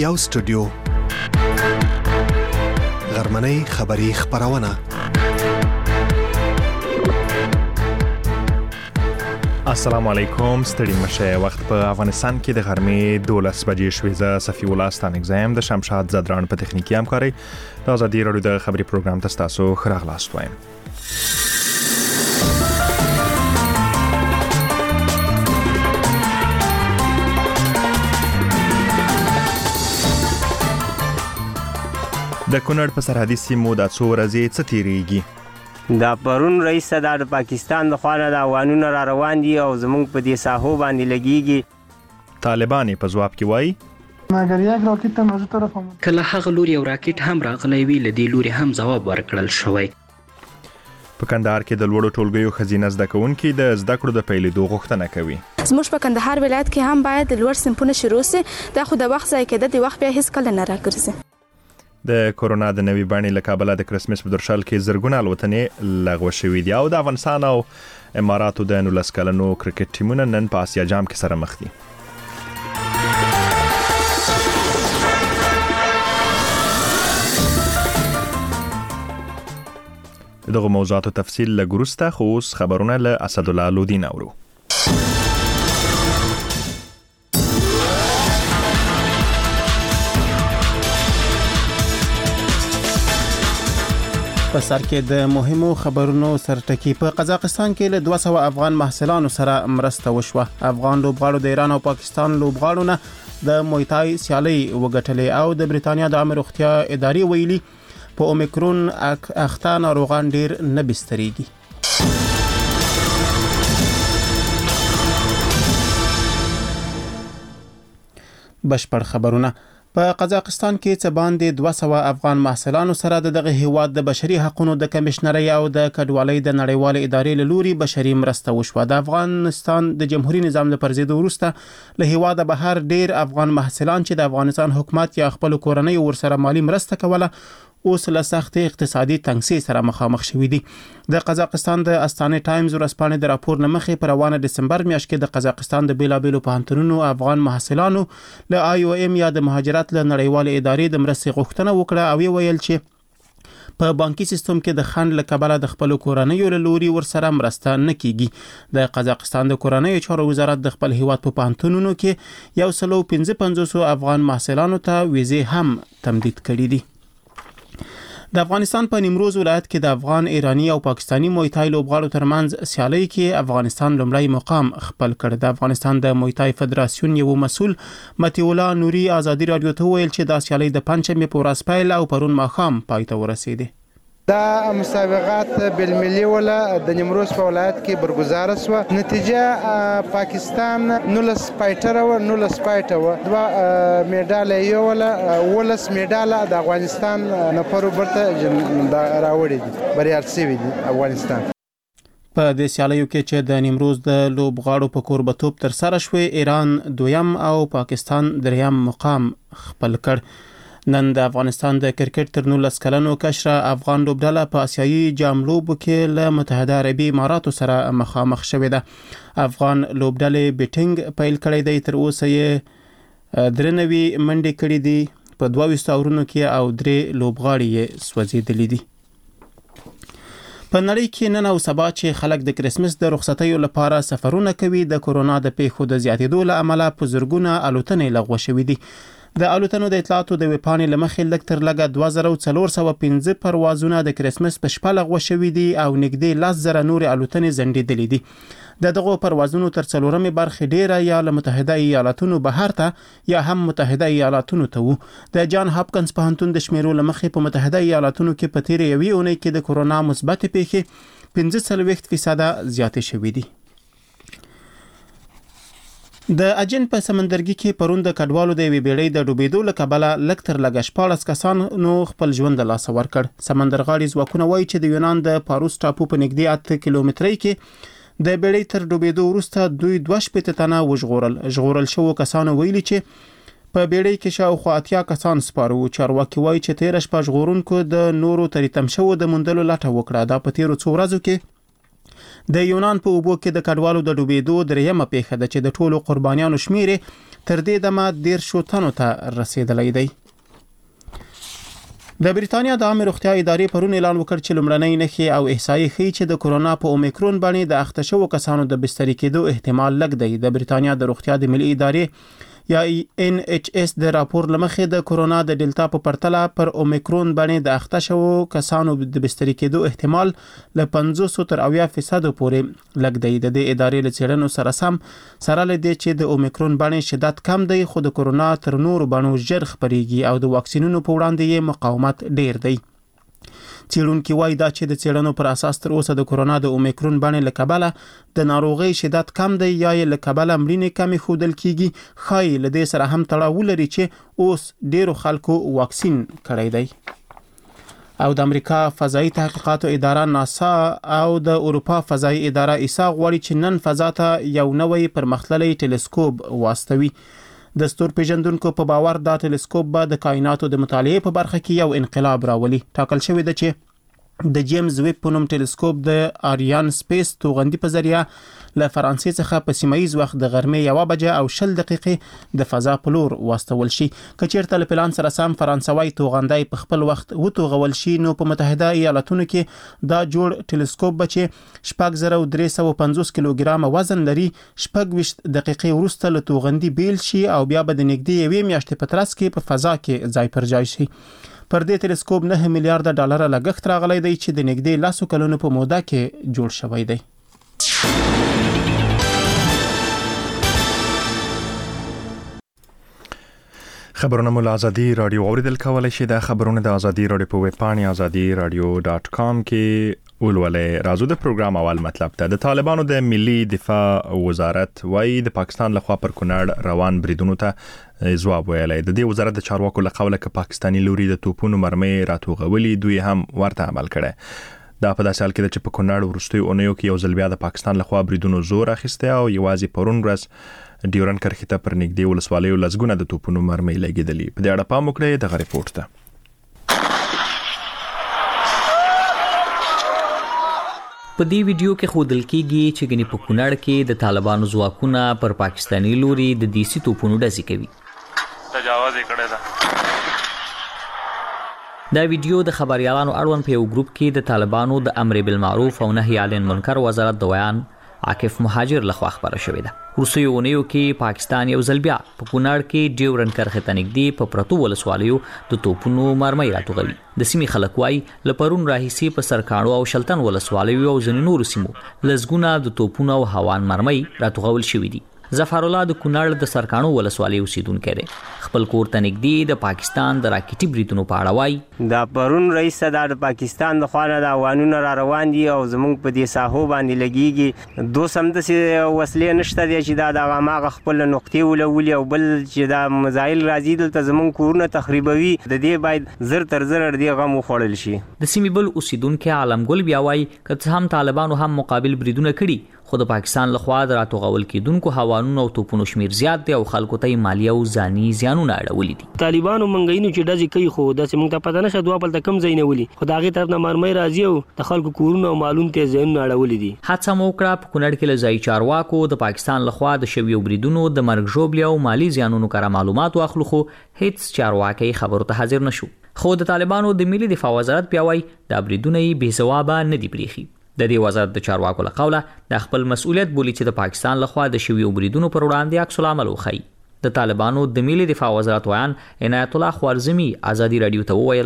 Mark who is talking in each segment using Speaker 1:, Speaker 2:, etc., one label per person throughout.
Speaker 1: یو سټوډیو غرمنۍ خبری خبرونه. السلام علیکم، ستړي مشه. وخت په افغانستان کې د غرمې 12 بجې شوې. زه صفی الله ستانګزم د شمشاد زدران په تخنیکی همکاري د ازادي رادیو د خبري پروګرام تاسو خراغلاست وایم. د کونړ په سرحدي سیمو د څو ورځې څه تیریږي؟
Speaker 2: دا پرون رئیس صدر د پاکستان د خوانه د اوانونه را روان دي او زمونږ په دې ساحو باندې لګيږي.
Speaker 1: طالبان په جواب کې وایي
Speaker 3: مګر یک راکټ ته موږ طرف هم
Speaker 4: کله هغه لوري یو راکټ هم راغلی وی لدی لوري هم جواب ورکړل شوی.
Speaker 1: په کندهار کې د لوړو ټولګیو خزینه زده کوونکي د زده کړو د پیلېدو غوښتنه کوي.
Speaker 5: زموږ په کندهار ولایت کې هم باید د لوړ صنفونه شروع شي. دا خو د وخت ځای کې د وخت بیا هیڅ کله نه راګرځي.
Speaker 1: د کورونا د نوي بڼې له کابل د کرسمس په درشل کې زرګونه الوتنې لغوه شوې دي او د افغانستان او اماراتو د 19 کلنو کرکټ ټیمونه نن په آسیا جام کې سره مخ دي. دغه موضوعاتو تفصیل لګورسته خو اوس خبرونه له اسد الله لودین اورو.
Speaker 6: په سر کې د مهمو خبرونو سرټکی. په قزاقستان کې له 200 افغان محصلانو سره مرسته وشوه. افغان لوبغاړو د ایران او پاکستان لوبغاړو نه د مویتای سیالي وګټلې او د بریتانیا د عامه روغتیا ادارې ویلي په اومیکرون اخته ناروغان ډیر نه بستريږي. بشپړ خبرونه. په قزاقستان کې څه باندې 200 افغان محصلانو سره دغه هیواد د بشري حقوقو د کمشنري او د کډوالۍ د نړیوال ادارې له لوري بشري مرسته وشوه. د افغانستان د جمهوریت نظام د پرځېدو وروسته له هیواد بهر ډیر افغان محصلان چې د افغانستان حکومت یا خپل کورنۍ ورسره مالی مرسته کوله اوس له سخت اقتصادي تنګسي سره مخامخ شوي دي. د قزاقستان د استانه ټایمز ورسپانې د راپور نمخې پر روانه دسمبر میاشت کې د قزاقستان د بیلابیلو پوهنتونونو افغان محصلانو له IOM یا د مهاجرت له نړیوال ادارې د مرستې غوښتنه وکړه او ویل چې په بانکي سیستم کې د خند له کبله د خپل کورنۍ له لوري ورسره مرسته نه کیږي. د قزاقستان د کورنۍ چارو وزارت د خپل هیواد په پوهنتونونو کې 155 افغان محصلانو ته ویزې هم تمدید کړې دي. د افغانستان په نیمروز ولایت کې د افغان، ایرانی او پاکستانی مویتای لوبغاړو ترمنځ سیالي کې افغانستان لومړی مقام خپل کړ. د افغانستان د مویتای فدراسیون یو مسول متي الله نوري ازادي رادیو ته ویل چې دا سیالي د پنځمې په ورځ پیل او پرون ماښام پای ته ورسېده.
Speaker 3: دا مسابقات بالملي ولا د نیمروز په ولایت کې برگزار شوه. نتیجه پاکستان 19 پایټر او 19 پایټ او دوا میډال یو ولا ولس میډال د افغانستان نفر برته راوړي دي بریال سوي دي افغانستان.
Speaker 6: په دې سیالیو کې چې د نیمروز د لوبغاړو په کوربتوب تر سره شوې، ایران دویم او پاکستان دریم مقام خپل کړ. نن د افغانستان د کرکټ تر 19 کلنو کشره افغان لوبډله په آسیایي جام لوبو کې له متحده عربي اماراتو سره مخامخ شوې ده. افغان لوبډلې بیټینګ پیل کړی دی. تر اوسه یې 93 منډې کړې دي. په 22 اورونو کې او 3 لوبغاړي یې سوځېدلې دي. په نړۍ کې نن او سبا چې خلک د کرسمس د رخصتیو لپاره سفرونه کوي، د کورونا د پیښو د زیاتېدو له امله په زرګونه الوتنې لغوه شوې دي. د الوتنو د اطلاعاتو د وپانې لمخې لږ تر لږه 2415 پروازونه د کرسمس په شپه لغوه شوي دي او نږدې 10,000 نور الوتنې ځنډېدلې دي. د دغو پروازونو تر 4مې برخې ډیره یا له متحده ایالاتونو بهر ته یا هم متحده ایالاتونو ته وو. د جان هاپکنز پوهنتون د شمیرو لمخې په متحده ایالاتونو کې په تیرې یوې اونۍ کې د کورونا مثبت پیښې 45% زیاتې شوې دي. د اجن په سمندرګي کې پرون د کډوالو د وی بیړۍ د ډوبېدو له کبله لږ تر لږه 14 کسان نو خپل ژوند له لاسه ورکړ. سمندرغاړي ځواکونه وایي چې د یونان د پاروس ټاپو په نږدې 8 کیلومترۍ کې د بیړۍ تر ډوبېدو وروسته دوی 2 تنه وژغورل شوو کسانو ویلي چې په بیړۍ کې شاوخوا 80 کسان سپاره وو. چارواکي وایي چې 13 شپه ژغورونکو د نورو تریتم شوو د موندلو لټه وکړه. دا په تیرو څو ورځو کې د یونان په اوبو کې د کډوالو د ډوبېدو دریمه پیښه ده چې د ټولو قربانیانو شمیر تر دې دمه 13 تنو ته رسیدلی دی. د بریتانیا د عامه روغتیا ادارې پرون اعلان وکړ چې لومړنۍ نښې او احصایې ښیي چې د کرونا په اومیکرون باندې د اخته شوو کسانو د بستري کېدو احتمال لږ دی. د بریتانیا د روغتیا د ملي ادارې یا NHS د راپور لمخې د کرونا د ډیلټا په پرتله پر اومیکرون باندې د اخته شوو کسانو د بستري کېدو احتمال له 50 تر 80% پورې لږ دی. د دې ادارې له څېړنو سره لدې چې د اومیکرون باندې شدت کم دی خو د کرونا تر نورو باندې ژر خپريږي او د واکسینونو په وړاندې یې مقاومت ډیر دی. څېړونکي وایي دا چې د څېړنو پر اساس تر اوسه د کرونا د اومیکرون باندې له کبله د ناروغۍ شدت کم دی یا یې له کبله مړینې کمې ښودل کیږي. ښایي له دې سره هم تړاو لري چې اوس ډیرو خلکو واکسین کړی دی. او د امریکا فضایي تحقیقاتو اداره ناسا او د اروپا فضایي اداره ایسا غواړي چې نن فضا ته یو نوی پرمختللی ټلسکوپ واستوي. د ستور پیژندونکو په باور دا ټلسکوپ به د کائناتو د مطالعې په برخه کې یو انقلاب راولي. ټاکل شوی دی چې د جیمز ویب په نوم ټلسکوپ د آریان سپیس توغندي په ذریعه له فرانسې څخه په سیمایي وخت د غرمې 1 بجه او 20 دقیقې د فضا په لور واستول شي. که چیرته له پلان سره سم فرانسوي توغندي په خپل وخت وتوغول شي نو په متحده ایالاتونو کې دا جوړ ټلسکوپ به چې 6350 کیلوګرام وزن لري 26 دقیقې وروسته له توغندي بیل شي او بیا به د نږدې 1 میاشتې په ترڅ کې په فضا کې ځای پر ځای شي. پر دې ټلسکوپ 9 میلیارډ ډالر لګښت راغلی دی چې د نږدې 10 کلونو په موده کې جوړ شوی دی.
Speaker 1: خبرونه مو ازادي رادیو اوریدل کولای شي. د خبرونه د ازادي رادیو په ویب پاڼه azadi-radio.com کې ولولې. راځو د پروګرام اول مطلب ته. د طالبانو د ملي دفاع وزارت وايي د پاکستان لخوا پر کونړ روان بریدونو ته ځواب ویلی. د دې وزارت د چارواکو له قوله ک پاکستاني لوري د توپونو مرمۍ راتوغولي دوی هم ورته عمل کړي. دا په داسې حال کې چې په کونړ ورستوي اونیو کې یو ځل بیا د پاکستان لخوا بریدونو زور اخیسته او یوازې پرون ورځ ډیورن کرښې ته پر نږدې ولسوالیو لزګونه د توپونو مرمۍ لګېدلې. په دې اړه پام وکړئ د ریپورت ته.
Speaker 7: په دې ویډیو کې ښودل کېږي چې ګنې په کونړ کې د طالبانو ځواکونه پر پاکستاني لوري د دیسي توپونو ډزې کوي.
Speaker 8: تجاوز یې کړی ده.
Speaker 7: دا ویډیو د خبريالانو اړوند په یو ګروپ کې د طالبانو د امر بالمعروف او نهي عن المنکر وزارت د بیان عاکف مهاجر لخوا خبره شوې ده. روسي اونیو کې پاکستان یو ځل بیا په کونړ کې ډیورن کرښې ته نږدې په پرتو ولسوالیو د توپونو مرمۍ راتوغوي. د سیمې خلک وایي له پرون راهیسې په سرکاڼو او شلتن ولسوالیو او ځینو نورو سیمو لزګونه د توپونو او هوان مرمۍ راتوغول شوي دي. ظفر الله د کونړ د سرکاڼو ولسوالۍ اوسیدونکی دی. خپل کور ته نږدې د پاکستان د راکټي بریدونو په اړه وایي
Speaker 2: دا پرون رئیس دا د پاکستان د خوا نه د اوانونه را روان دي او زموږ په دې ساحو باندې لګیږي. دوه سمدسې وسلې نشته دی چې دا د هماغه خپل نقطې ولولي او بل چې دا مزایل راځي دلته زموږ کورونه تخریبوي. د دې باید زر تر زر دې غم وخوړل شي.
Speaker 7: د سیمې بل اوسیدونکی عالمګل بیا وایي که څه هم طالبانو هم مقابل بریدونه کړي خو د پاکستان لخوا د راتوغول کېدونکو هوانونو او توپونو شمیر زیات دی او خلکو ته مالیه او ځاني زیانونه اړولي دي.
Speaker 9: طالبانو منګینو چې ډزې کوي خو داسې موږ ته پته نشته دوه بل ته کم ځای نه ولي خو د هغې طرف نه مرمۍ راځي او د خلکو کورونه او مالونه ته زیانونه اړولي دي.
Speaker 7: حادثه مو وکړه په کونړ کې له ځایي چارواکو د پاکستان لخوا د شویو بریدونو د مرګ ژوبلې او مالي زیانونو کره معلومات واخلو خو هیڅ چارواکي خبرو ته حاضر نشو. خو د طالبانو د ملي دفاع وزارت بیا وایي دا بریدونه یې بې ځوابه نه دي پریښي. د دې وزارت د چارواکو له قوله د خپل مسؤلیت بولي چې د پاکستان لخوا د شویو بریدونو پر وړاندې عکس العمل وښيي. د طالبانو د ملي دفاع وزارت ویان عنایت الله خوارزمي ازادي رادیو ته وویل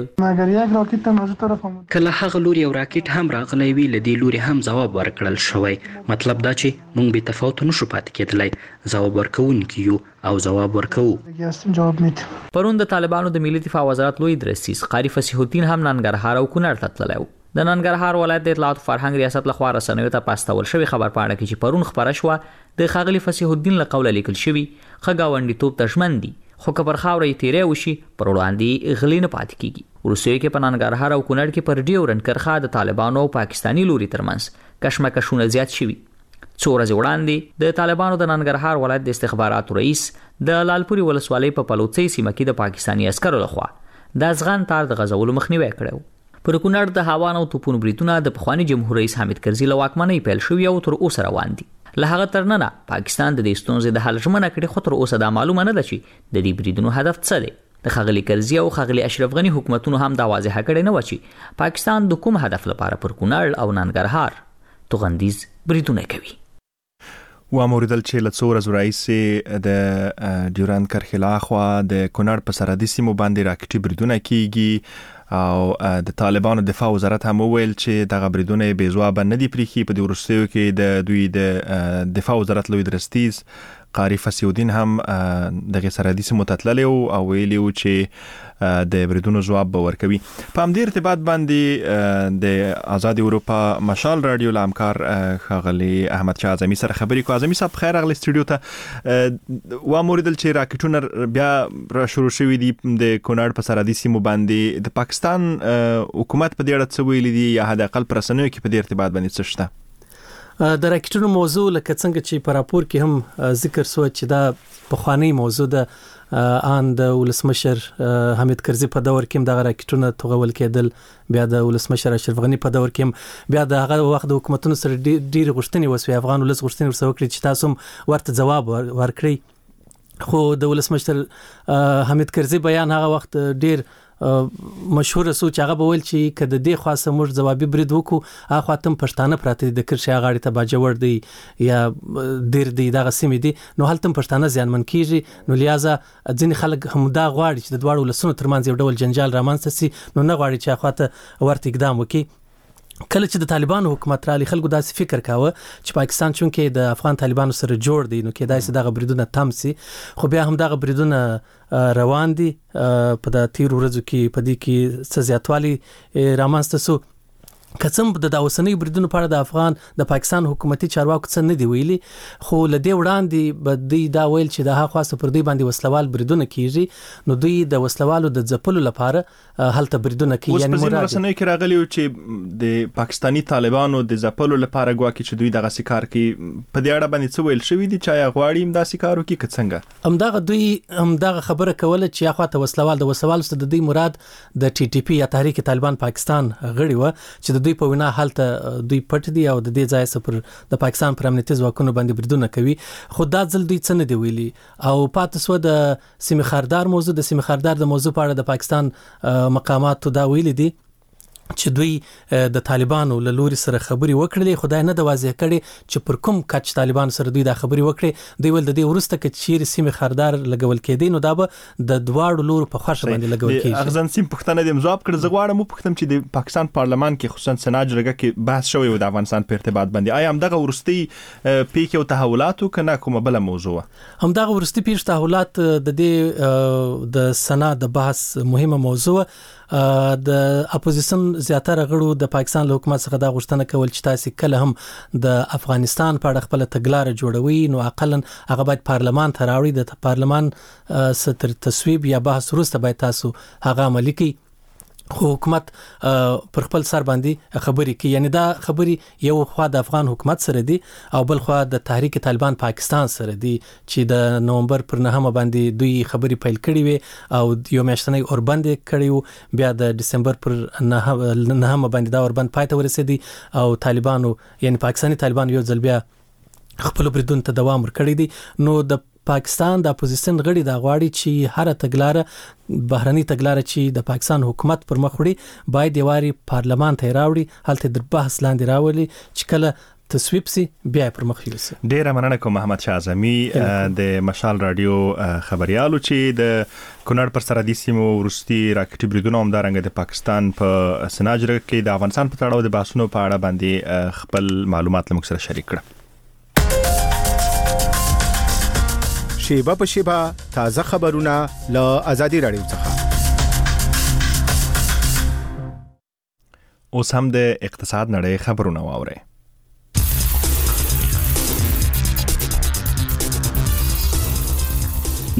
Speaker 4: کله هغه لوري او راکټ هم راغلی وی لدی لوري هم جواب ورکړل شوی. مطلب دا چې مونږ به تفاوت نشو پاتې کېدلای. جواب ورکوونکي یو او جواب ورکوو.
Speaker 7: پرون د طالبانو د ملي دفاع وزارت لوی درسیس قاری فصیح الدین هم ننګرهار او کونړ ته تللی و. د ننګرهار ولایت د اطلاعات فرهنګ ریاست لخوا رسنیو ته پاستول شوی خبر پاڼه کې چې پرون خبره شوه د ښاغلي فصیح الدین له قوله لیکل شوی ښه ګاونډیتوب ته ژمن دي خو که پر خاوره یې تیری وشي پر وړاندې غلی نه پاتې کیږي. وروستیو کې په ننګرهار او کونړ کې پر ډیورن کرښه د طالبانو او پاکستاني لوري ترمنځ کشمکشونه زیات شوي. څو ورځې وړاندې د طالبانو د ننګرهار ولایت د استخباراتو رئیس د لالپوري ولسوالۍ په پلوڅۍ سیمه کې د پاکستاني عسکرو لخوا د افغان تار د غزولو مخنیوی کړی. پر کونړ د هاوان او توپونو بریدونه د پخوانی جمهور رئیس حامد کرزي له واکمنۍ پیل شوي او تر اوسه روان دي. له هغه تر ننه پاکستان د دې ستونزې د حل ژمنه کړې، خو تر اوسه دا معلومه نه ده چې د دې بریدونو هدف څه دی. د ښاغلي کرزي او ښاغلي اشرف غني حکومتونو هم دا واضحه کړې نه وه چې پاکستان د کوم هدف لپاره پر کونړ او ننګرهار توغندیز بریدونه کوي.
Speaker 1: واوریدل چې له څو ورځو راهیسې د ډیورند کرښې لخوا د کونړ په سرحدي سیمو باندې راکټي بریدونه کیږي او د طالبانو دفاع وزارت هم وویل چې دغه بریدونه بې ځوابه نه دي پریښي. په دې وروستیو کې د دوی د دفاع وزارت لوی درستیز قاری فسیودین هم دغه سرحدي سیمو ته تللی او ویلي و چې د بریدونو ځواب به ورکوي. په همدې ارتباط باندې د آزاد اروپا مشال رادیو له همکار ښاغلي احمد شاه اعظمي سره خبرې کوو. اعظمي صاحب خیر راغلی سټوډیو ته. واوریدل چې راکټونه بیا را شروع شوي دي د کونړ په سرحدي سیمو باندې. د پاکستان حکومت په دې اړه څه ویلي دي یا حد اقل په رسنیو کې په دې ارتباط باندې څه شته؟
Speaker 10: د راکټونو موضوع لکه څنګه چې په راپور کې هم ذکر شو چې دا پخوانی موضوع ده ان د ولسمشر حامد کرزي په دور کې د راکټونو توغول کېدل، بیا د ولسمشر اشرف غني په دور کې بیا د هغه وخت د حکومتونو سره ډېر غوښتنې وسوي، افغان ولس غوښتنې ورسره وکړي چې تاسو ورته جواب ورکړئ. خو د ولسمشر حامد کرزي بیان هغه وخت ډېر مشهور سو چې هغه بول چې کده دې خاصه موږ ځوابي برید وکړو هغه خاطر پښتانه پراته د کرشي غاړي ته باجوړ دی یا ډیر دی دغه سیمې دي، نو هلته پښتانه ځانمن کیږي. نو لہذا ځین خلک هم دا غواړي چې د دواړو ولسونو ترمنځ یو ډول جنجال رامنځته سي، نو نه غواړي چې اخواته ورته اقدام وکړي. کله چې د طالبانو حکومت را خلکو داسې فکر کاوه چې پاکستان چونکې د افغان طالبانو سره جوړ دی، نو کې داسې دغه بریدونه تم سي. خو بیا هم دغه بریدونه روان دي. په د تیر ورځو کې په دې کې څه زیاتوالی رامنځته سو. کڅم د اوسنۍ بریدونو په اړه د افغان د پاکستان حکومتي چارواکو څه نه دی ویلي، خو لدې وړاندې به دوی دا ویل چې د هغه خاصه پر دوی باندې وسلوال بریدونه کیږي، نو دوی د وسلوالو د ځپلو لپاره هلته بریدونه کوي. یعنی مراد
Speaker 1: رسنۍ کې راغلی چې د پاکستانی طالبانو د ځپلو لپاره ګواکې چې دوی دغه سکار کوي. په دې اړه باندې څه ویل شوی دي چې یا غواړي دا سکار وکړي که څنګه؟
Speaker 10: همدغه دوی همدغه خبره کوله چې اخواته وسلوال د وسوال ست د دوی مراد د ټي ټي پی یا تحریک طالبان پاکستان غړي و چې دوی په وینا حالت دوی پټ دي او د دې ځای سره د پاکستان پر امنیتي ځواکونو باندې بریدونه کوي. خو دا ځل دوی څه نه دی ویلي. او پاتې سو د سیمه خاردار موضوع د سیمه خاردار د موضوع په اړه د پاکستان مقاماتو دا ویلي دي چې دوی د طالبانو له لوري سره خبري وکړلې، خدای نه د واضح کړي چې پر کوم کچ طالبان سره دوی دا خبري وکړي. دوی ول د دې ورسته کې چیر سیمه خاردار لګول کېدی، نو دا به د دواړو لورو په خوښه باندې لګول کېږي.
Speaker 1: اغزن سیم پښتنه د جواب کړ. زغواړم پښتم چې د پاکستان پارلمان کې خصوصا سنا جرګه کې بحث شوی و د افغانستان په ارتباط باندې. آیا هم دغه ورستي پیک او تحولاتو کنه کومه بل موضوع؟
Speaker 10: هم دغه ورستي پیښ تحولات د دې د سنا د بحث مهمه موضوع. د اپوزیشن زیاتره غړو د پاکستان له حکومت څخه دا غوښتنه کول چې تاسو کله هم د افغانستان په اړه خپل تګلارې جوړوي، نو اقلا هغه باید پارلمان ته راوړي، د پارلمان ستر تصویب یا بحث وروسته باید تاسو هغه عملي کړئ. خو حکومت پر خپل سر باندې خبري کوي. یعنی دا خبري یو خوا د افغان حکومت سره دي او بل خوا د تحریک طالبان پاکستان سره دي چې د نومبر پر 9 باندې دوی خبري پیل کړي وي او یو میاشتنۍ اوربند کړي وو، بیا د دسمبر پر 9 باندې دا اوربند پای ته ورسېدي او طالبانو یعنی پاکستانی طالبان یو ځل بیا خپل بریدون ته دوام ورکړي دي. نو د پاکستان د اپوزیشن غړي دا غواړي چې هر تګلاره بهرني تګلاره چې د پاکستان حکومت پر مخ وړي باید یواري پارلمان ته راوړي، هلته د بحث لاندې راولي چې کله تصویب سي بیا پر مخ یوسي.
Speaker 1: ډیره مننه کوم احمد شاه اعظمي د مشال رادیو خبريالو چې د کونړ پر سرحدي سیمو ورستي راکټي بریدونه همدارنګه د پاکستان په سنا جرګه کې د افغانستان په تړاو د بحثونو په اړه باندې خپل معلومات لمک سره شریک کړل.
Speaker 11: شیبه په شیبه تازه خبرونه له آزادي رادیو څخه.
Speaker 1: اوس هم د اقتصاد نړۍ خبرونه واورئ.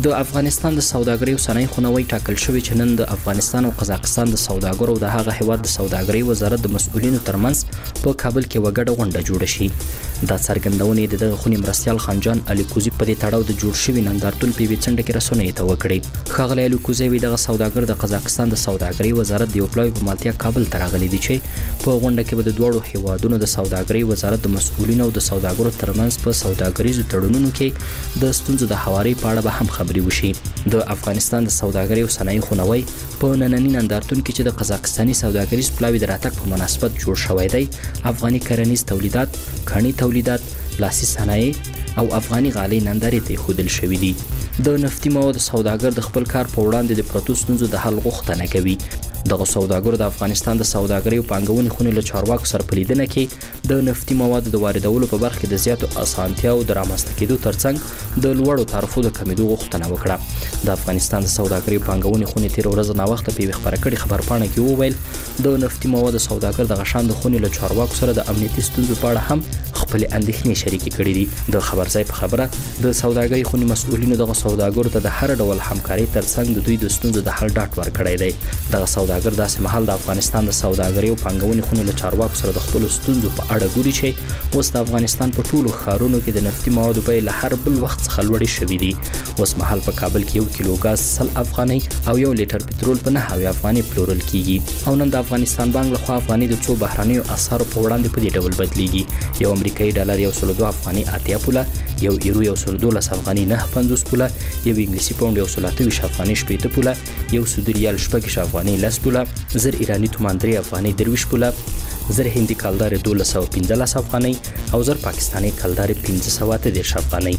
Speaker 4: د افغانستان د سوداګرۍ اوسنۍ خونوي ټاکل شوی چې نن د افغانستان او قزاقستان د سوداګرو د هغه هیواد د سوداګرۍ وزارت د مسؤلینو ترمنځ په کابل کې وګړه غونډه جوړه شي. دا څرګندونه د دغه خونی مرستيال خانجان الیکوزی په دې تړاو د جوړ شوی نندارتون په ویڅنډ کې رسونې ته وکړي. خاغلی الیکوزی وی دغه سوداګر د قزاقستان د سوداګرۍ وزارت د یوپلوي په مالتیا کابل ته راغلي دي چې په غونډه کې به د دوړو هیوادونو د سوداګرۍ وزارت د مسؤلینو او د سوداګرو ترمنځ په سوداګریزو تړونونو کې د ستونزو د هواري په اړه به هم خبري وشي. د افغانستان د سوداګرۍ اوسنۍ خونوي په نننی نندارتون کې چې د قزاقستاني سوداګریز پلاوی د راتګ په مناسبت جوړ شوی دی، افغاني کرنیز تولیدات، کڼي تولیدات، لاسي صنایع او افغاني غالۍ نندارې ته ښودل شوي دي. د نفتي موادو سوداګر د خپل کار په وړاندې د پرتو ستونزو د حل غوښتنه کوي. دغه سوداګرو د افغانستان د سوداګرۍ او پانګونې خونې له چارواکو سره په لیدنه کې د نفتي موادو د واردولو په برخه کې د زیاتو اسانتیاوو د رامنځته کېدو ترڅنګ د لوړو تعرفو د کمیدو غوښتنه وکړه. د افغانستان د سوداګرۍ او پانګونې خونې تیر ورځ ناوخته په خبره کړي خبرپاڼه کې وویل د نفتي موادو سوداګر د غشان د خونې له چارواکو سره د امنیتي ستونزو په اړه هم خپل اندېښنې شریکې کړې دي. د خبرځای په خبره د سوداګرۍ خونې مسؤلینو دغه سوداګرو ته د هر ډول همکاري ترڅنګ د دوی د ستونزو د حل ډاډ ورکړی دی. دغه سوداګر داسې مهال د افغانستان د سوداګرۍ او پانګونې خونې له چارواکو سره د خپل ستونزو په اړه ګوري چې اوس د افغانستان په ټولو ښارونو کې د نفتي موادو بیې له هر بل وخت څخه لوړې شوي دي. اوس مهال په کابل کې 1 کیلو غاز 100 افغانۍ او 1 لیټر پټرول په 9 افغانۍ پلورل کیږي. او نن د افغانستان بانک لخوا افغاني د څو بهرنیو اسعارو په وړاندې په دې ډول بدلیږي. یو امریکایي ډالر 102 افغاني 80 پوله، یو یورو 112 افغاني 9.50 پوله، یو انګلیسي پاوند 128 افغاني 80 پوله، یو سعودي ریال 6 افغاني 10 پوله، زر ایرانی تومان 3 افغاني 23 پوله، زر هندي کلدار 1215 افغاني او زر پاکستاني کلدار 513 افغاني.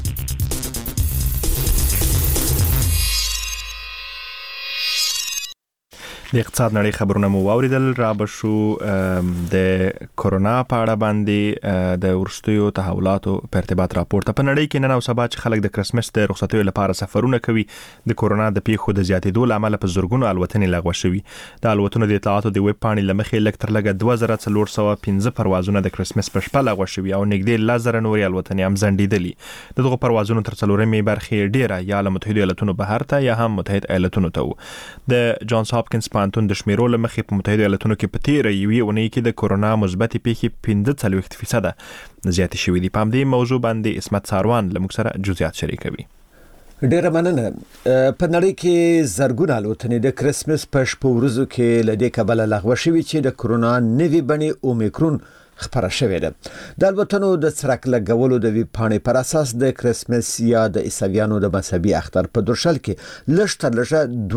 Speaker 1: د اقتصاد نړۍ خبرونه مو واوریدل. را به شو د کورونا په اړه باندې د ورستیو تحولاتو په ارتباط راپورته. په نړۍ کې نن او سبا چې خلک د کرسمس د رخصتیو لپاره سفرونه کوي، د کورونا د پیښو د زیاتېدو لامل په زورګونو الوتنې لغوه شوي. د الوتنو د اطلاعاتو د ویب پاڼې لمخې لږ تر لږه 2415 پروازونه د کرسمس په شپه لغوه شوي او نږدې 1000 نورې الوتنې هم ځنډېدلې. دغه پروازونو تر څلورمې برخې ډیره یا له متحده ایالاتونو بهر ته یا هم متحد ایالاتونو ته. د جانز هاپکینز پوهنتون د شمیرو لمخې په متحده ایالاتونو کې په تیره یوې اونۍ کې د کورونا مثبت پیښې 45% زیاتې شوې دي. په همدې موضوع باندې اسمت ساروان له موږ سره جزئیات شریکوي.
Speaker 12: ډیره مننه. په نړۍ کې زرګونه الوتنې د کرسمس په شپو ورځو کې له دې کبله لغوه شوې چې د کورونا نوې بڼې اومیکرون خبره شوې ده. د الوتنو د څرک لګولو د ویب پاڼې پر اساس د کرسمس یا د عیسویانو د مذهبي اختر په درشل کې لږ تر لږه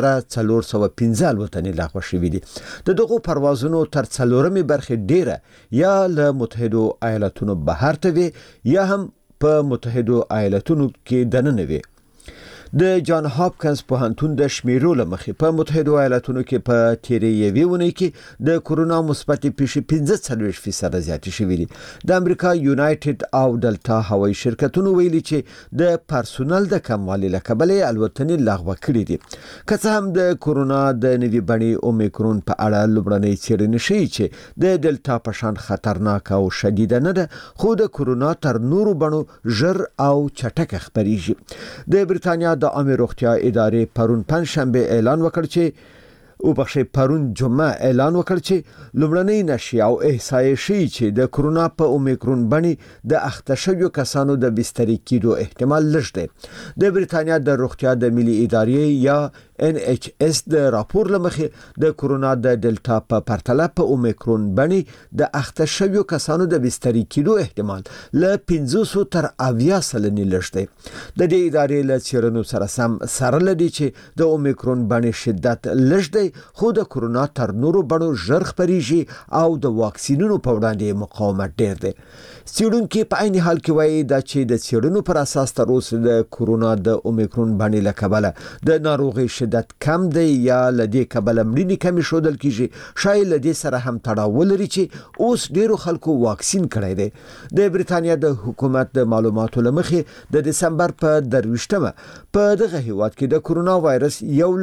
Speaker 12: 2415 الوتنې لغوه شوې دي. د دغو پروازونو تر څلورمې برخې ډیره یا له متحده ایالاتونو بهر ته وي یا هم په متحده ایالاتونو کې دننه وي. د جان هاپکینز پوهنتون د شمیرو لمخې په متحده ایالاتونو کې په تیرې یوې اونۍ کې د کورونا مثبت پیښې 45% زیاتې شوې دي. د امریکا یونایټډ او ډلتا هوایي شرکتونو ویلي چې د پرسونل د کموالي له کبله الوتنې لغوه کړې دي. که څه هم د کورونا د نوې بڼې اومیکرون په اړه لومړنۍ څېړنې ښیي چې د ډلتا په شان خطرناک او شدیده نه ده، خو د کورونا تر نورو بڼو ژر او چټک خپرېږي. د بریتانیا د عامه روغتیا ادارې پرون پنځشنبه اعلان وکړ چې پرون جمعه اعلان وکړ چې لومړنۍ نشي او احصایې ښیي چې د کورونا په اومیکرون بڼې د اخته شویو کسانو د بستري کېدو احتمال لږ دی. د بریتانیا د روغتیا د ملي ادارې یا NHS د راپور لمخې د کورونا د ډلتا په پرتله په اومیکرون بڼې د اخته شویو کسانو د بستري کېدو احتمال له 500 تر 80 سلنې لږ دی. د دې ادارې له څېړنو سره لدی چې د اومیکرون بڼې شدت لږ دی، خو د کورونا تر نورو بڼو ژر خپرېږي او د واکسینونو په وړاندې مقاومت ډیر دی. څېړونکي په عین حال کې وایي دا چې د څېړنو پر اساس تر اوسه د کورونا د اومیکرون بڼې له کبله د ناروغۍ شدت کم دی یا لدې کبله مړینې کمې ښودل کیږي. شاید لدې سره هم تړاو لري چې اوس ډیرو خلکو واکسین کړی دی. د بریتانیا د حکومت د معلوماتو لمخې د دسمبر په 23مه په دغه هیواد کې د کورونا وایرس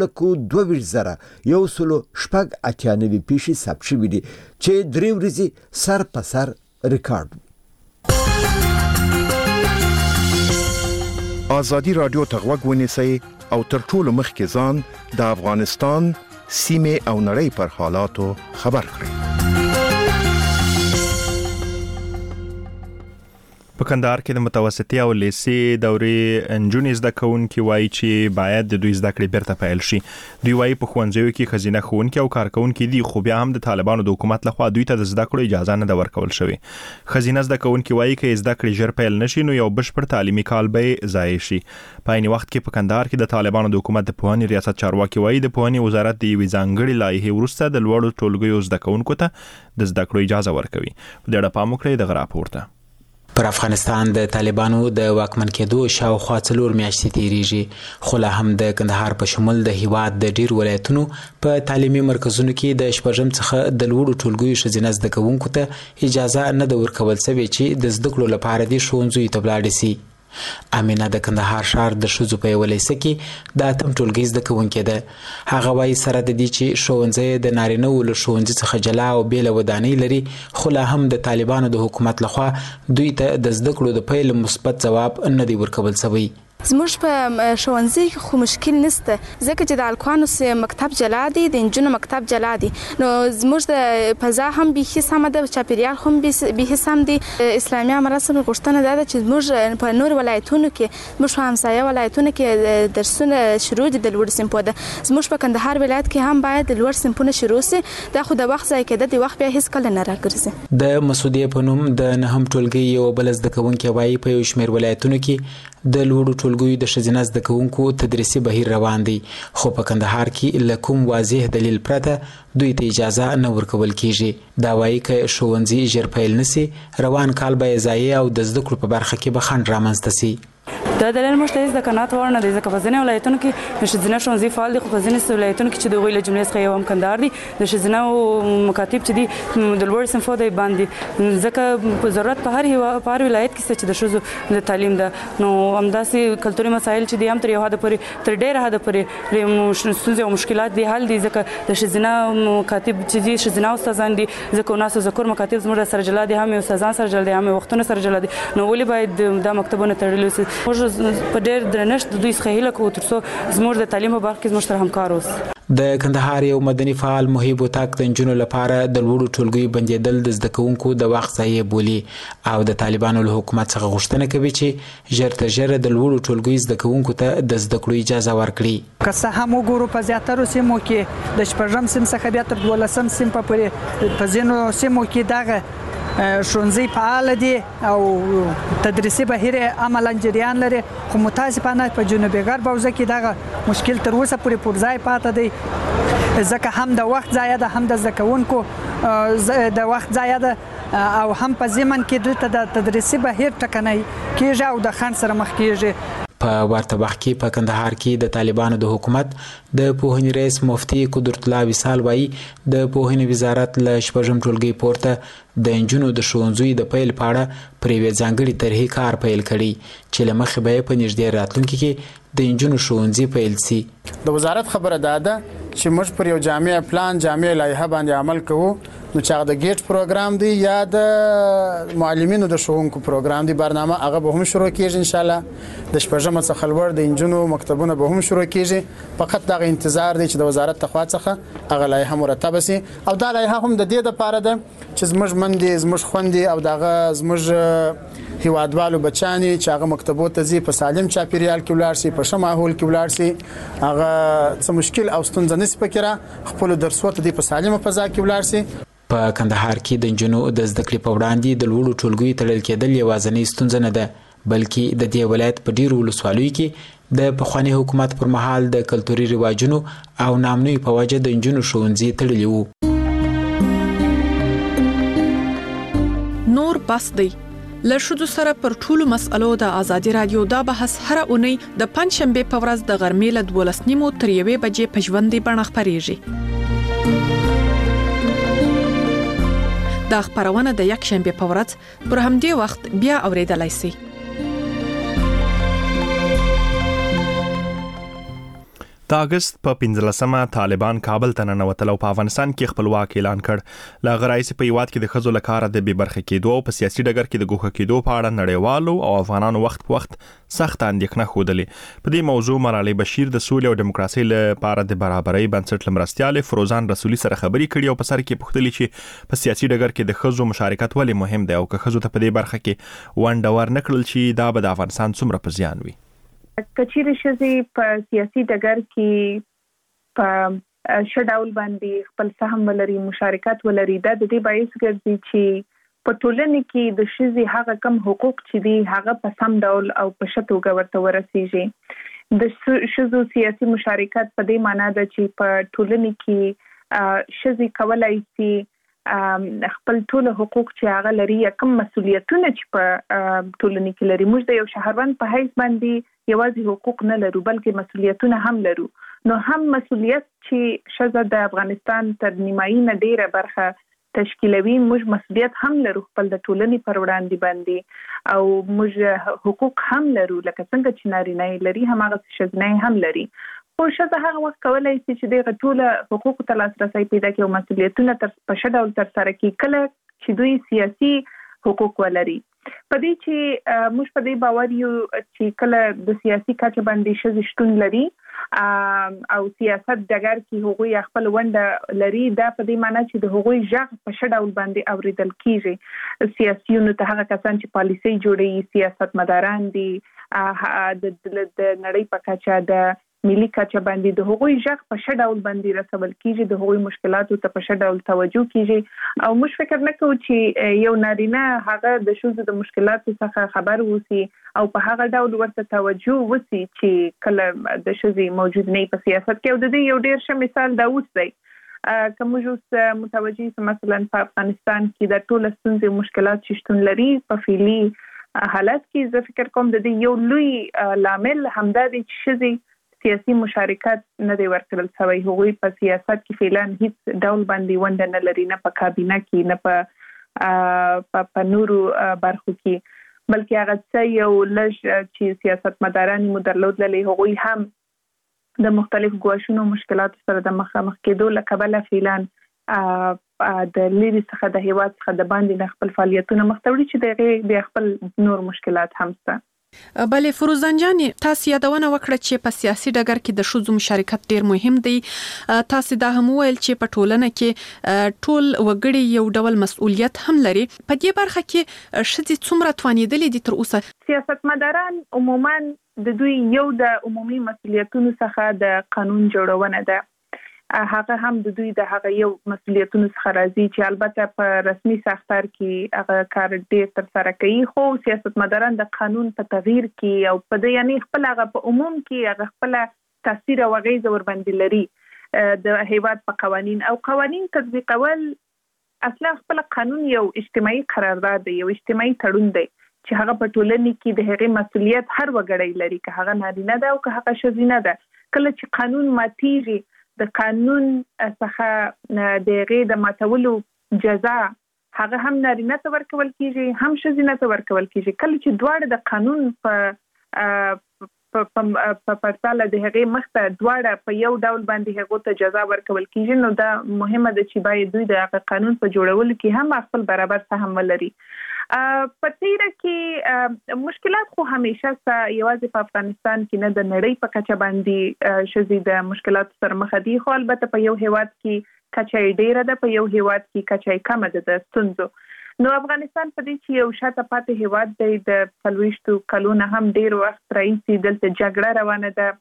Speaker 12: 1,22,198 پیښې ثبت شوې دي چې 3 ورځې سر په سر ریکارډ.
Speaker 11: ازادي رادیو ته غوږ ونیسئ او تر ټولو مخکې ځان د افغانستان سیمه او نړۍ پر حالاتو خبر کړئ.
Speaker 1: په کندهار کې د متوسطي او لیسي دورې انجونې زده کوونکي وایي چې باید د دوی زده کړې بیرته پیل شي. دوی وایي په ښوونځیو کې ښځینه ښوونکي او کارکونکي دي، خو بیا هم د طالبانو د حکومت لخوا دوی ته د زده کړو اجازه نه ده ورکول شوې. ښځینه زده کوونکي وایي چې زده کړې ژر پیل نشي نو یو بشپړ تعلیمي کال به ضایع شي. په عین وخت کې په کندهار کې د طالبانو د حکومت د پوهنې ریاست چارواکي وایي د پوهنې وزارت د یوې ځانګړې لایحې وروسته د لوړو ټولګیو زده کوونکو ته د زده کړو اجازه ورکوي. په دې اړه پام وکړئ دغه راپور ته.
Speaker 13: پر افغانستان د طالبانو د واکمن کېدو شاوخوا 4 میاشتې تیریږي، خو لا هم د کندهار په شمول د هیواد د ډیر ولایتونو په تعلیمي مرکزونو کې د شپږم څخه د لوړو ټولګیو ښځینه زده کوونکو ته اجازه نه ده ورکول شوې چې د زده کړو لپاره د ښوونځیو ته ولاړ شي. امینه د کندهار ښار د ښځو په یوه لیسه کې د 8م ټولګي زده کوونکې ده. هغه وایي سره د دې چې ښوونځی د نارینه‌وو له ښوونځي څخه جلا او بېله ودانۍ لري، خو لا هم د طالبانو د حکومت لخوا دوی ته د زده کړو د پیل مثبت ځواب نه دی ورکول شوی.
Speaker 5: زموږ په ښوونځي کې خو مشکل نشته، ځکه چې د الکوانو مکتب جلا دی، د انجونو مکتب جلا دی، نو زموږ د فضا هم بیخي سمه ده، چاپیریال هم بیخي سم دی. اسلامي مراسم غوښتنه ده چې زموږ په نور ولایتونو کې، زموږ په همسایه ولایتونو کې درسونه شروع دي د لوړ صنفو ده. زموږ په کندهار ولایت کې هم باید د لوړ صنفونه شروع سي، دا خو د وخت ضایع کېده، د وخت بیا هیڅ کله نه راګرځي.
Speaker 13: د مسعودیه په نوم د 9م ټولګي یو بل زده کوونکی وایي په یو شمېر ولایتونو کې د لوړو ټولګیو د ښځینه زده کوونکو تدریسي بهیر روان دی، خو په کندهار کې له کوم واضح دلیل پرته دوی ته اجازه نه ورکول کیږي. دا وایي که ښوونځي ژر پیل نشي روان کال به ضایع او د زده کړو په برخه کې به خنډ رامنځته سي.
Speaker 14: دا دلیل موږ ته د قناعت وړ نه دی، ځکه په ځینې ولایتونو کې ښځینه ښوونځي فعال دي، خو په ځینې ولایتونو کې چې د هغوی له جملې څخه یو هم کندهار دی، د ښځینه مکاتب چې دي د لوړ صنفو دی باندې، ځکه په ضرورت په هر ولایت کې چې د ښځو د تعلیم ده، نو همداسې کلتوري مسایل چې دي هم تر یو حده پورې، تر ډېره حده پورې ستونزې او مشکلات دي حل دي، ځکه د ښځینه مکاتب چې دي ښځینه استادان دي، ځکه وناس ذکر مکاتب زموږ سره جلا دي، هم استادان سره جلا دي، هم وختونه سره جلا دي، نو ولې باید دا مکتبونه تړلي وي؟ موږ په ډېر درنښت د دوی څخه هیله کوو ترڅو زموږ د تعلیم په برخه کې زموږ سره همکار اوسي.
Speaker 13: د کندهار یو مدني فعال محب وطاق د نجونو لپاره د لوړو ټولګیو بندیدل د زده کوونکو د وخت ضایع بولي او د طالبانو له حکومت څخه غوښتنه کوي چې ژر تر ژره د لوړو ټولګیو زده کوونکو ته د زده کړو اجازه ورکړي.
Speaker 15: که څه هم وګورو په زیاترو سیمو کې د 8م سیم څخه بیا تر 12م سیم پورې په ځینو سیمو کې دغه ښوونځي فعال دي او تدریسي بهیر عملاً جریان لري، خو متاسفانه په جنوبي غرب حوزه کې دغه مشکل تر اوسه پورې پر ځای پاتې دی، ځکه هم د وخت ضایع ده، هم د زده کوونکو د وخت ضایع ده، او هم په ضمن کې دلته د تدریسي بهیر ټکنی کېږي او د خنډ سره مخ کېږي.
Speaker 13: په ورته وخت کې په کندهار کې د طالبانو د حکومت د پوهنې رئیس مفتي قدرت الله وصال وایي د پوهنې وزارت له 8م ټولګي پورته د انجونو د ښوونځیو د پیل په اړه پر یوې ځانګړې طرحې کار پیل کړي چې له مخې به په نږدې راتلونکي کې د انجونو ښوونځي پیل سي.
Speaker 16: د وزارت خبره ده چې موږ پر یو جامع پلان جامع لایحه باندې عمل کوو، نو چې هغه د ګیټ پروګرام دی یا د معلمینو د ښوونکو پروګرام دی، برنامه هغه به هم شروع کیږي ان شاء الله. د 8م څخه لوړ د انجونو مکتبونه به هم شروع کیږي، فقط دغه انتظار دی چې د وزارت تخوا څخه هغه لایحه مرتب شي، او دا لایحه هم د دې لپاره ده چې زموږ مندې زموږ خوندې او دغه زموږ هیوادوالو بچانی چې هغه مکتبو ته ځي په سالم چاپیریال کې ولاړ شي، په ښه ماحول کې ولاړ شي، هغه څه مشکل او ستونزه نشي پکې خپل درسو ته په سالمه فضا کې ولاړ شي.
Speaker 13: په کندهار کې د انجونو د زده کړې په وړاندې د لوړو ټولګیو تړل کېدل یوازینۍ ستونزه نه ده، بلکې د دې ولایت په ډیرو ولسوالیو کې د پخواني حکومت پر مهال د کلتوري رواجونو او نامنوي په وجه د انجونو ښوونځي تړلي وو.
Speaker 17: نور بس دی له ښځو سره پر ټولو مسألو د ازادي رادیو دا بحث هر اونۍ د پنځشنبه په ورځ د غرمې له 12:30 تر 1 بجې په ژوندۍ بڼه خپرېږي. دا خبرونه د یک شنبه په ورځ پر همدې وخت بیا اوریدلای شئ.
Speaker 1: د اگست په 15مه طالبان کابل ته ننوتل او په افغانستان کې خپلواک اعلان کړ. لا غرایسي په یواد کې د خزو لکاره د بې برخه کېدو او په سیاسي ډګر کې د ګوښه کېدو په اړه نړیوالو او افغانانو وخت په وخت سخت اندېښنه خوده. په دې موضوع مرالي بشیر د سولې او دیموکراسي لپاره د برابرۍ بنسټ لمرستياله فروزان رسولي سره خبري کړي او په سر کې پوښتلي چې په سیاسي ډګر کې د خزو مشارکت ولې مهم دی او که خزو ته په دې برخه کې ونډه ورنکړل شي دا به د افغانستان څومره په زیان وي.
Speaker 18: کچېرې شزي په سیاسي ډګر کې په شډاول باندې خپل سهم ولري مشارکت ولري دا د دې باعث ګرځي چې په ټولنه کې د شزي هغه کم حقوق چې دي هغه په سم ډول او په ښه توګه ورته ورسیږي. د شزو سیاسي مشارکت په دې معنی ده چې په ټولنه کې شزي کولای شي خپل ټول حقوق چې هغه لري یا کوم مسؤلیتونه چې په ټولنه کې لري. موږ د یو شهروند په حیث باندې یوازې حقوق نه لرو بلکې مسؤلیتونه هم لرو. نو هم مسؤلیت چې شزه د افغانستان تر نیمایي نه ډیره برخه تشکیلوي موږ مسؤلیت هم لرو خپل د ټولنې پر وړاندې باندې او موږ حقوق هم لرو لکه څنګه چې نارینه لري هماغه شزنه هم لري. خو شزه هغه وخت کولای شي چې د ټول حقوق ته لاسرسي پیدا کړي او مسؤلیتونه تر په ډول تر سره کړي کله چې دوی سیاسي حقوق ولري. په دې چې موږ په دې باور یو چې کله د سیاسي کچه باندې شزه شتون لري او سیاست ډګر کې هغوی خپل ونډه لري دا په دې معنی چې د هغوی ژغ په شډول باندې اوریدل کیږي. سیاسيونو ته هغه کسان چې پالیسي جوړي سیاستمداران دي د نړۍ په کچه د ملي کچه باندې د هغوی ژغ په شډول باندې رسول کیږي د هغوی مشکلاتو ته په شډول توجه کیږي او موږ فکر نه کوو چې یو نارینه هغه د شوزو د مشکلاتو څخه خبر وسی او په هغه ډول ورته توجه وسی چې کله د شوزي موجود نه په سیاست کې او د دې یو ډیر ښه مثال دا اوس دی. کوم جوس متوجي مثلا په افغانستان کې د ټول ستونزې مشکلات چې شتون لري په فعلی حالت کې زه فکر کوم د دې یو لوی لامل همدا دی چې شوزي سیاسي مشارکت نه دی ورکړل شوی. هغوی په سیاست کې فعلاً هیڅ ډول باندې ونډه نه لري نه په کابینه کې نه په نورو برخو کې بلکې هغه څه یو لږ چې سیاستمداران مو درلودلې هغوی هم د مختلف ګواښونو مشکلاتو سره د مخامخ کېدو له کبله فعلاً د لری څخه د هیواد څخه د باندې خپل فعالیتونه مختوړي چې د خپل نور مشکلات هم شته.
Speaker 17: بلې فروزان جان تاسو یادونه وکړه چې په سیاسي ډګر کې د ښځو مشارکت ډیر مهم دی. تاسو دا هم ویل چې په ټولنه کې ټول وګړي یو ډول مسؤلیت هم لري. په دې برخه کې ښځې څومره توانیدلې دي تر اوسه؟
Speaker 18: سیاستمداران عموما د دوی یو د عمومي مسؤلیتونو څخه د قانون جوړونه ده. هغه هم د دوی د هغه یو مسؤلیتونو څخه راځي چې البته په رسمي ساختار کې هغه کار ډیر تر سره کوي خو سیاستمداران د قانون په تغییر کې او په د یعنی خپل هغه په عموم کې هغه خپل تاثیر او غیزه ور باندې لري د هیواد په قوانین او قوانین تطبیقول اصلا خپل قانون یو اجتماعي قرارداد دی یو اجتماعي تړون دی چې هغه په ټولنه کې د هغې مسؤلیت هر وګړی لري که هغه نارینه ده او که هغه ښځینه ده. کله چې قانون ماتیږي د قانون څخه د غیر د ماتولو جزا هغه هم نارینه ته ورکول کیږي هم ښځینه ته ورکول کیږي. کله چې دواړه د قانون په پرتله د هغې مخته دواړه په یو ډول باندې هغه ته جزا ورکول کیږي نو دا مهمه ده چې باید دوی د قانون په جوړولو کې هم خپل برابر سهم ولري. په تیره کې مشکلات خو همیشه یوازې په افغانستان کې نه د نړۍ په کچه باندې شزي د مشکلات سره مخ دي خو البته په یو هیواد کې کچه ډیره ده په یو هیواد کې کچه کم ده د ستونزو. نو افغانستان په دې چې یو شاته پاتې هیواد دی د 40 کلونو هم ډیر وخت راځي دلته جګړه روانه ده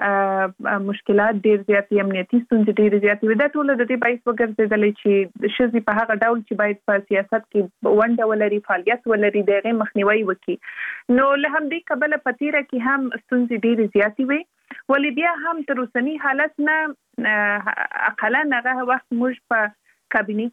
Speaker 18: مشکلات ډیر زیات امنیتي ستونزې ډیر زیات وي. دا ټول د دې باعث وګرځیدل چې شزي په هغه ډول چې باید په سیاست کې ونډه ولري فعالیت ولري دغه مخنیوي وکړي. نو له همدې کبله په تیره کې هم ستونزې ډیر زیات وي ولې بیا هم تر اوسنی حالت نه اقلا هغه وخت موږ په کابینه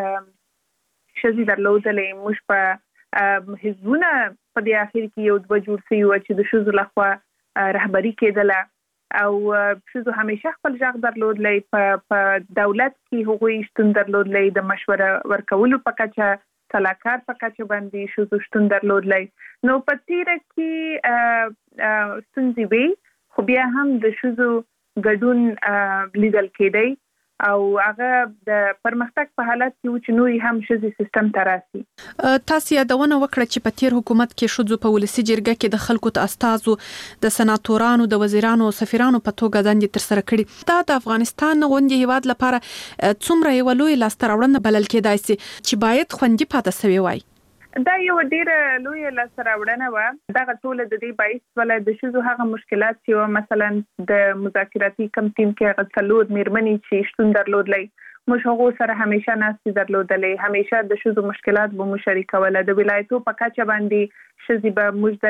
Speaker 18: کې شزي درلودلې موږ په حزبونه په دې اخر کې یو دوه جوړ شوي و چې د ښځو لخوا رهبري کېدله او ښځو همیشه خپل غږ درلودلی په دولت کې هغوی شتون درلودلی د مشوره ورکولو په کچه سلاکار په کچه باندې ښځو شتون درلودلی. نو په تیره کې ستونزې وي خو بیا هم د ښځو ګډون لیدل کېدی او هغه د پرمختګ په حالت کې چې نوري هم شذي سیستم تراسي.
Speaker 17: تاسو یادونه وکړه چې په تیر حکومت کې شذو په ولسی جرګه کې د خلکو ته استازو د سناتورانو د وزیرانو او سفیرانو په توګه دندې تر سره کړي. دا د افغانستان غونډې هیواد لپاره څومره یو لوی لاستراوړنه بلل کېدای شي چې باید خوندي پاتې شوی وای.
Speaker 18: دا یو ډیره لوی لاستراوړنه و. دا ټول د دې باعث ولې د شذو هغه مشکلات چې مثلا د مذاکراتي کم ټیم کې غڅلود میرمنې چې شتون درلودلې موږ هغه سره همیشه ناستې درلودلې، همیشه د شذو مشکلات به مشارکه ولا د ولایتو په کچه باندې شذي به موږ